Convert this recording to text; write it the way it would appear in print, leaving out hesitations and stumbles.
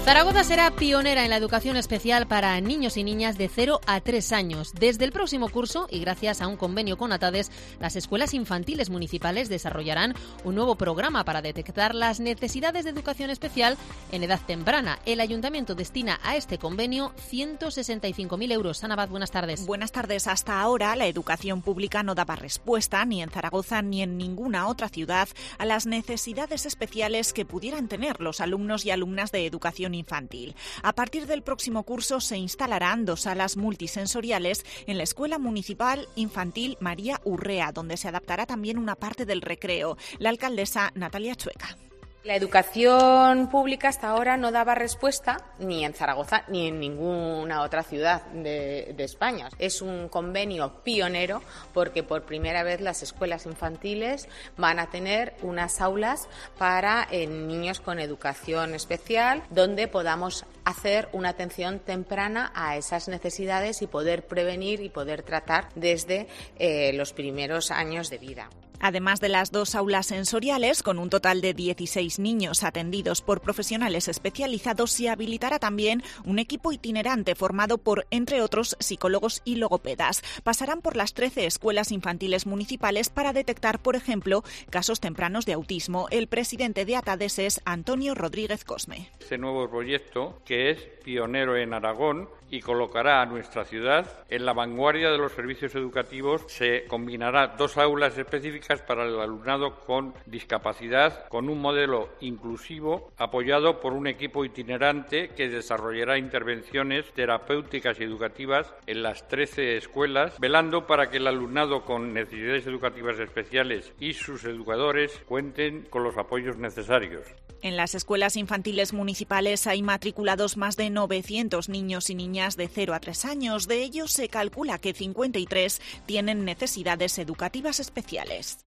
Zaragoza será pionera en la educación especial para niños y niñas de 0 a 3 años. Desde el próximo curso, y gracias a un convenio con ATADES, las escuelas infantiles municipales desarrollarán un nuevo programa para detectar las necesidades de educación especial en edad temprana. El Ayuntamiento destina a este convenio 165.000 euros. Ana Abad, buenas tardes. Buenas tardes. Hasta ahora, la educación pública no daba respuesta, ni en Zaragoza ni en ninguna otra ciudad, a las necesidades especiales que pudieran tener los alumnos y alumnas de educación infantil. A partir del próximo curso se instalarán 2 salas multisensoriales en la Escuela Municipal Infantil María Urrea, donde se adaptará también una parte del recreo. La alcaldesa Natalia Chueca. La educación pública hasta ahora no daba respuesta ni en Zaragoza ni en ninguna otra ciudad de España. Es un convenio pionero porque por primera vez las escuelas infantiles van a tener unas aulas para niños con educación especial donde podamos hacer una atención temprana a esas necesidades y poder prevenir y poder tratar desde los primeros años de vida. Además de las 2 aulas sensoriales, con un total de 16 niños atendidos por profesionales especializados, se habilitará también un equipo itinerante formado por, entre otros, psicólogos y logopedas. Pasarán por las 13 escuelas infantiles municipales para detectar, por ejemplo, casos tempranos de autismo. El presidente de ATADES es Antonio Rodríguez Cosme. Este nuevo proyecto, que es pionero en Aragón y colocará a nuestra ciudad en la vanguardia de los servicios educativos, se combinará 2 aulas específicas para el alumnado con discapacidad, con un modelo inclusivo apoyado por un equipo itinerante que desarrollará intervenciones terapéuticas y educativas en las 13 escuelas, velando para que el alumnado con necesidades educativas especiales y sus educadores cuenten con los apoyos necesarios. En las escuelas infantiles municipales hay matriculados más de 900 niños y niñas de 0 a 3 años. De ellos se calcula que 53 tienen necesidades educativas especiales.